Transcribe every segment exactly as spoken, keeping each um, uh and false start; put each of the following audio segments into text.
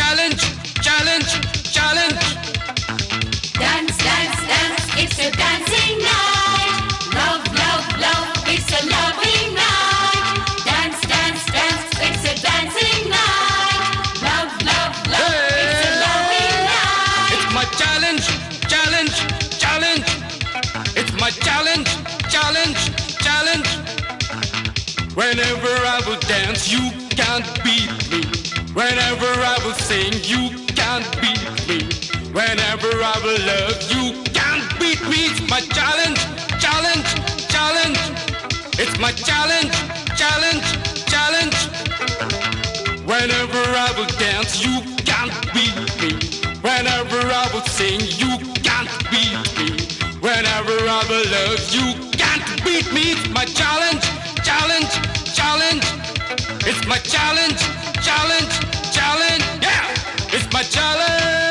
challenge, challenge, challenge. Dance, dance, dance, it's a dancing night. Love, love, love, it's a loving night. Dance, dance, dance, it's a dancing night. Love, love, love, it's a loving night. It's my challenge, challenge, challenge. It's my challenge, challenge, challenge. Whenever I will dance, you can't beat me. Whenever I will sing, you can't beat me. Whenever I will love, you can't beat me. It's my challenge, challenge, challenge. It's my challenge, challenge, challenge. Whenever I will dance, you can't beat me. Whenever I will sing, you can't beat me. Whenever I will love, you can't beat me. It's my challenge, challenge, challenge. It's my challenge, challenge, challenge. Yeah, it's my challenge.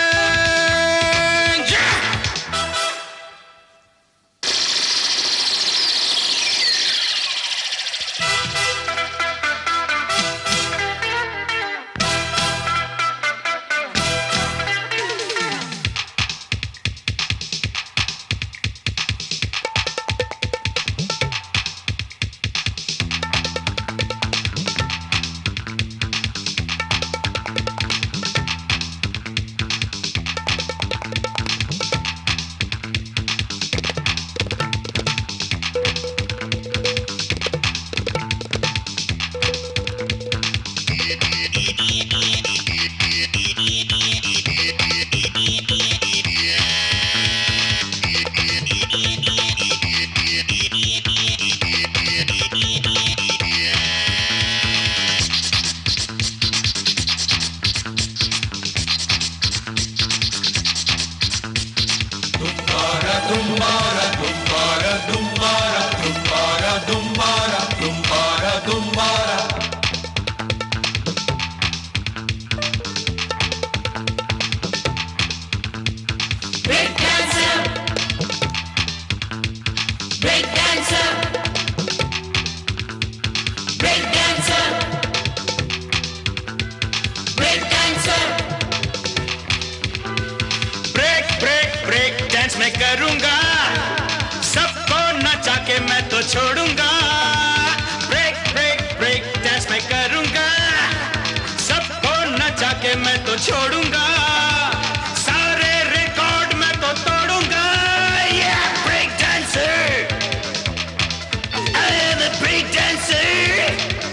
मैं करूंगा सबको नचा के मैं तो छोड़ूंगा break break break dance मैं करूंगा सबको नचा के मैं तो छोड़ूंगा सारे रिकॉर्ड मैं तो तोड़ूंगा yeah break dancer I am a break dancer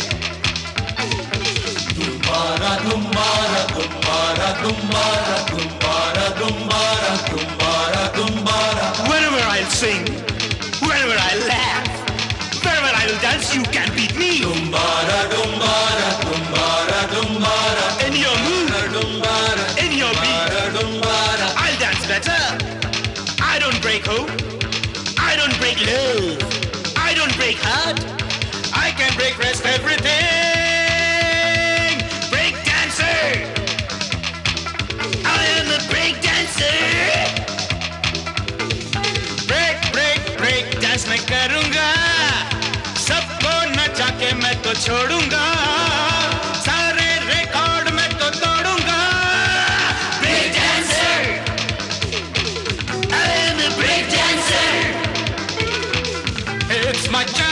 तुम्हारा तुम्हारा तुम्हारा तुम्हारा तुम्हारा तुम्हारा तुम्हारा तुम्हारा whenever I'll sing whenever I laugh whenever I'll dance you can't beat me तुम्हारा तुम्हारा तुम्हारा तुम्हारा in your mood तुम्हारा in your beat तुम्हारा I'll dance better I don't break hope I don't break love I don't break heart I can break rest everything break dancer I am a break dancer break break break dance मैं करूंगा सबको नचा के मैं तो छोड़ूंगा सारे record मैं तो तोड़ूंगा break dancer I am a break dancer It's my challenge.